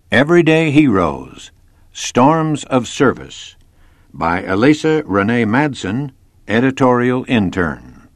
Everyday Heroes, Storms of Service, by Elisa Renee Madsen, editorial intern.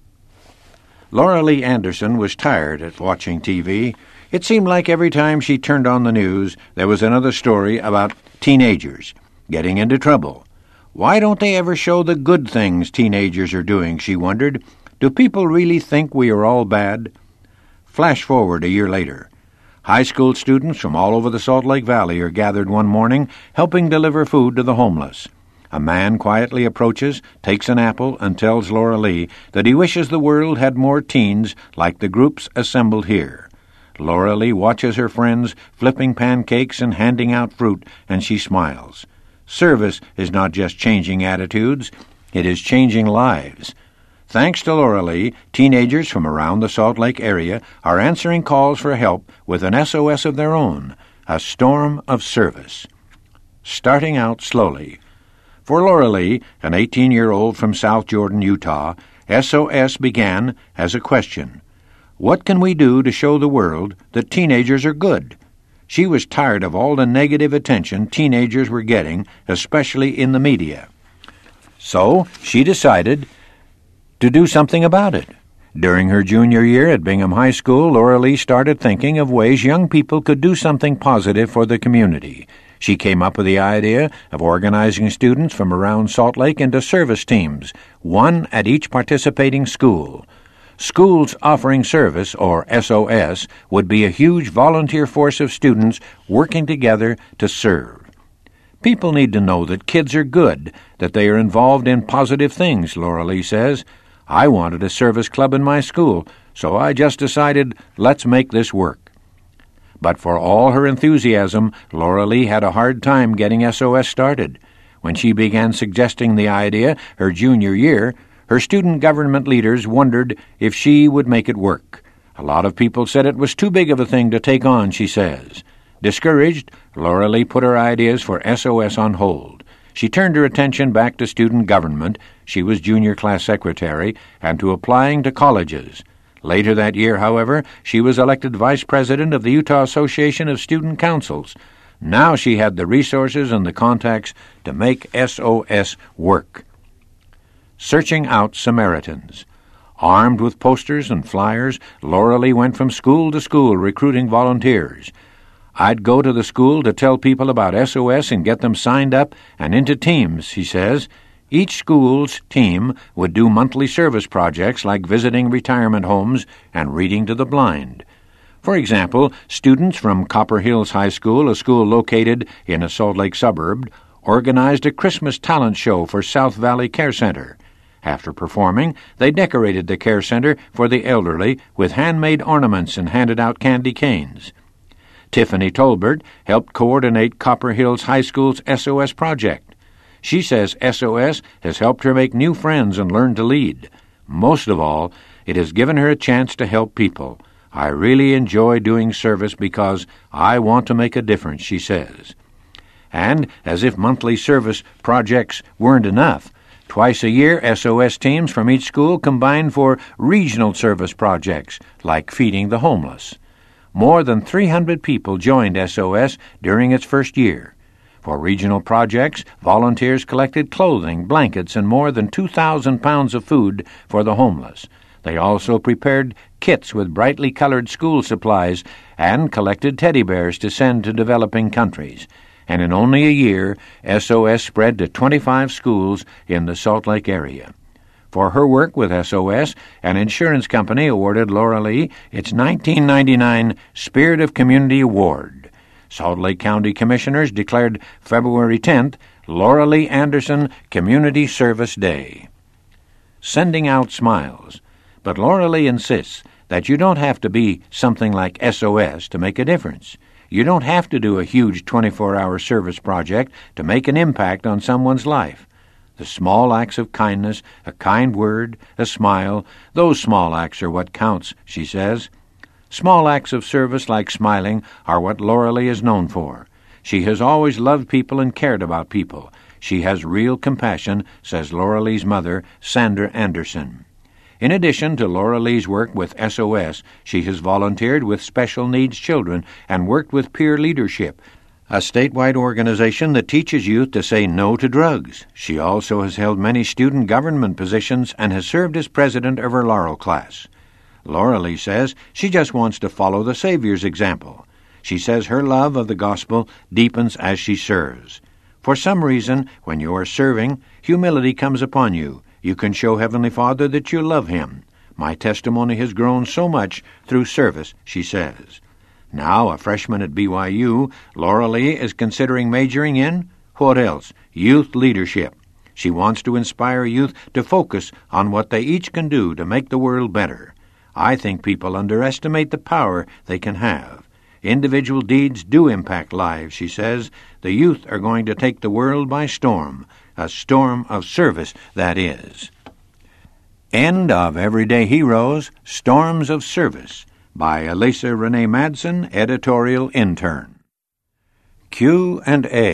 Laura Lee Anderson was tired at watching TV. It seemed like every time she turned on the news, there was another story about teenagers getting into trouble. Why don't they ever show the good things teenagers are doing, she wondered. Do people really think we are all bad? Flash forward a year later. High school students from all over the Salt Lake Valley are gathered one morning, helping deliver food to the homeless. A man quietly approaches, takes an apple, and tells Laura Lee that he wishes the world had more teens like the groups assembled here. Laura Lee watches her friends flipping pancakes and handing out fruit, and she smiles. Service is not just changing attitudes, it is changing lives. Thanks to Laura Lee, teenagers from around the Salt Lake area are answering calls for help with an SOS of their own, a storm of service. Starting out slowly. For Laura Lee, an 18-year-old from South Jordan, Utah, SOS began as a question. What can we do to show the world that teenagers are good? She was tired of all the negative attention teenagers were getting, especially in the media. So she decided to do something about it. During her junior year at Bingham High School, Laura Lee started thinking of ways young people could do something positive for the community. She came up with the idea of organizing students from around Salt Lake into service teams, one at each participating school. Schools offering service, or SOS, would be a huge volunteer force of students working together to serve. People need to know that kids are good, that they are involved in positive things, Laura Lee says. I wanted a service club in my school, so I just decided, let's make this work. But for all her enthusiasm, Laura Lee had a hard time getting SOS started. When she began suggesting the idea her junior year, her student government leaders wondered if she would make it work. A lot of people said it was too big of a thing to take on, she says. Discouraged, Laura Lee put her ideas for SOS on hold. She turned her attention back to student government. She was junior class secretary, and to applying to colleges. Later that year, however, she was elected vice president of the Utah Association of Student Councils. Now she had the resources and the contacts to make SOS work. Searching out Samaritans. Armed with posters and flyers, Laura Lee went from school to school recruiting volunteers. I'd go to the school to tell people about SOS and get them signed up and into teams, she says. Each school's team would do monthly service projects like visiting retirement homes and reading to the blind. For example, students from Copper Hills High School, a school located in a Salt Lake suburb, organized a Christmas talent show for South Valley Care Center. After performing, they decorated the care center for the elderly with handmade ornaments and handed out candy canes. Tiffany Tolbert helped coordinate Copper Hills High School's SOS project. She says SOS has helped her make new friends and learn to lead. Most of all, it has given her a chance to help people. I really enjoy doing service because I want to make a difference, she says. And, as if monthly service projects weren't enough, twice a year SOS teams from each school combined for regional service projects, like feeding the homeless. More than 300 people joined SOS during its first year. For regional projects, volunteers collected clothing, blankets, and more than 2,000 pounds of food for the homeless. They also prepared kits with brightly colored school supplies and collected teddy bears to send to developing countries. And in only a year, SOS spread to 25 schools in the Salt Lake area. For her work with SOS, an insurance company awarded Laura Lee its 1999 Spirit of Community Award. Salt Lake County Commissioners declared February 10th Laura Lee Anderson Community Service Day. Sending out smiles. But Laura Lee insists that you don't have to be something like SOS to make a difference. You don't have to do a huge 24-hour service project to make an impact on someone's life. The small acts of kindness, a kind word, a smile, those small acts are what counts, she says. Small acts of service like smiling are what Laura Lee is known for. She has always loved people and cared about people. She has real compassion, says Laura Lee's mother, Sandra Anderson. In addition to Laura Lee's work with SOS, she has volunteered with special needs children and worked with peer leadership. a statewide organization that teaches youth to say no to drugs. She also has held many student government positions and has served as president of her Laurel class. Laura Lee says she just wants to follow the Savior's example. She says her love of the gospel deepens as she serves. For some reason, when you are serving, humility comes upon you. You can show Heavenly Father that you love Him. My testimony has grown so much through service, she says. Now, a freshman at BYU, Laura Lee is considering majoring in, what else? Youth leadership. She wants to inspire youth to focus on what they each can do to make the world better. I think people underestimate the power they can have. Individual deeds do impact lives, she says. The youth are going to take the world by storm, a storm of service, that is. End of Everyday Heroes, Storms of Service, by Elisa Renee Madsen, editorial intern. Q&A.